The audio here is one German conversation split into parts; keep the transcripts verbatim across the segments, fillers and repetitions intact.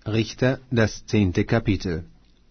Richter, das zehnte Kapitel.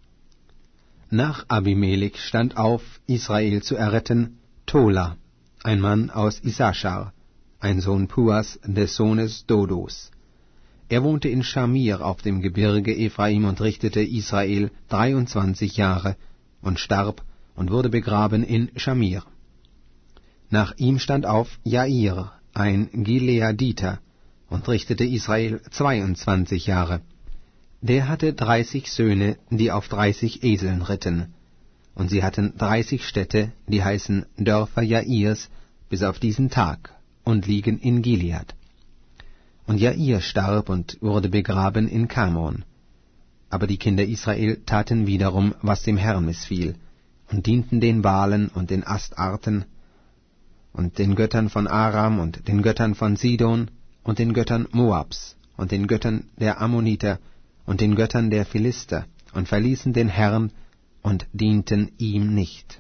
Nach Abimelech stand auf, Israel zu erretten, Tola, ein Mann aus Issachar, ein Sohn Puas, des Sohnes Dodos. Er wohnte in Schamir auf dem Gebirge Ephraim und richtete Israel dreiundzwanzig Jahre und starb und wurde begraben in Schamir. Nach ihm stand auf Jair, ein Gileaditer, und richtete Israel zweiundzwanzig Jahre. Der hatte dreißig Söhne, die auf dreißig Eseln ritten, und sie hatten dreißig Städte, die heißen Dörfer Jairs, bis auf diesen Tag, und liegen in Gilead. Und Jair starb und wurde begraben in Kamon. Aber die Kinder Israel taten wiederum, was dem Herrn missfiel, und dienten den Baalen und den Astarten, und den Göttern von Aram und den Göttern von Sidon, und den Göttern Moabs, und den Göttern der Ammoniter, und den Göttern der Philister, und verließen den Herrn und dienten ihm nicht.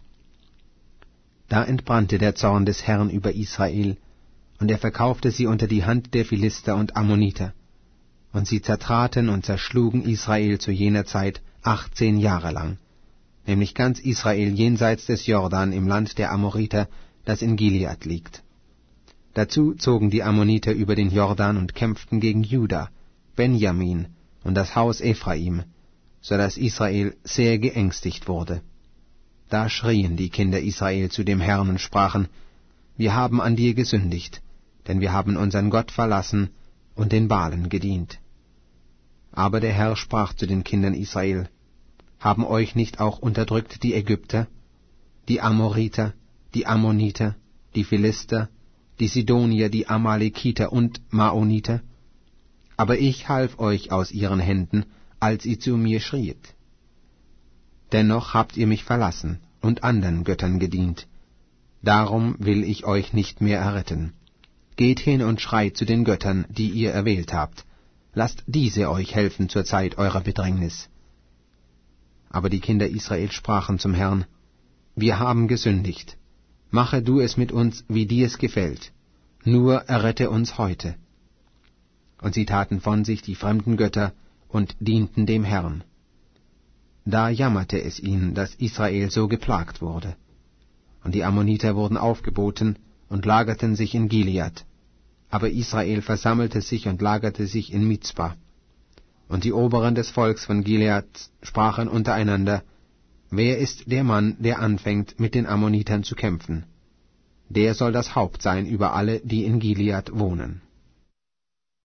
Da entbrannte der Zorn des Herrn über Israel, und er verkaufte sie unter die Hand der Philister und Ammoniter. Und sie zertraten und zerschlugen Israel zu jener Zeit achtzehn Jahre lang, nämlich ganz Israel jenseits des Jordan im Land der Amoriter, das in Gilead liegt. Dazu zogen die Ammoniter über den Jordan und kämpften gegen Juda, Benjamin und das Haus Ephraim, so dass Israel sehr geängstigt wurde. Da schrien die Kinder Israel zu dem Herrn und sprachen: Wir haben an dir gesündigt, denn wir haben unseren Gott verlassen und den Baalen gedient. Aber der Herr sprach zu den Kindern Israel: Haben euch nicht auch unterdrückt die Ägypter, die Amoriter, die Ammoniter, die Philister, die Sidonier, die Amalekiter und Maoniter? Aber ich half euch aus ihren Händen, als ihr zu mir schriet. Dennoch habt ihr mich verlassen und anderen Göttern gedient. Darum will ich euch nicht mehr erretten. Geht hin und schreit zu den Göttern, die ihr erwählt habt. Lasst diese euch helfen zur Zeit eurer Bedrängnis. Aber die Kinder Israel sprachen zum Herrn: Wir haben gesündigt. Mache du es mit uns, wie dir es gefällt. Nur errette uns heute. Und sie taten von sich die fremden Götter und dienten dem Herrn. Da jammerte es ihn, dass Israel so geplagt wurde. Und die Ammoniter wurden aufgeboten und lagerten sich in Gilead. Aber Israel versammelte sich und lagerte sich in Mizpa. Und die Oberen des Volks von Gilead sprachen untereinander: Wer ist der Mann, der anfängt, mit den Ammonitern zu kämpfen? Der soll das Haupt sein über alle, die in Gilead wohnen.